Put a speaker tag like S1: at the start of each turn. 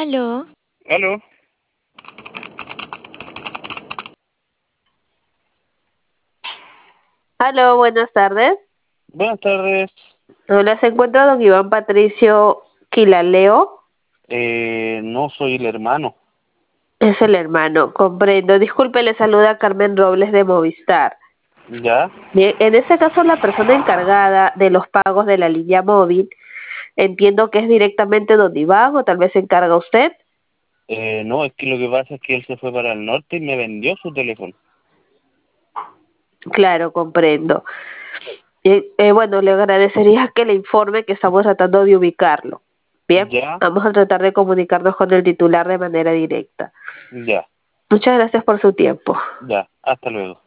S1: Aló,
S2: Aló,
S3: Aló, buenas tardes.
S2: buenas tardes.
S3: Hola, ¿se encuentra don Iván Patricio Quilaleo?
S2: No soy el hermano.
S3: Es el hermano, comprendo. Disculpe, le saluda Carmen Robles de Movistar.
S2: ¿Ya?
S3: Bien, en este caso la persona encargada de los pagos de la línea móvil, entiendo que es directamente don Iván o tal vez se encarga usted.
S2: No, es que lo que pasa es que él se fue para el norte y me vendió su teléfono.
S3: Claro, comprendo. Bueno, le agradecería que le informe que estamos tratando de ubicarlo. Bien,
S2: ¿Ya?
S3: vamos a tratar de comunicarnos con el titular de manera directa.
S2: Ya,
S3: Muchas gracias por su tiempo.
S2: ya. Hasta luego.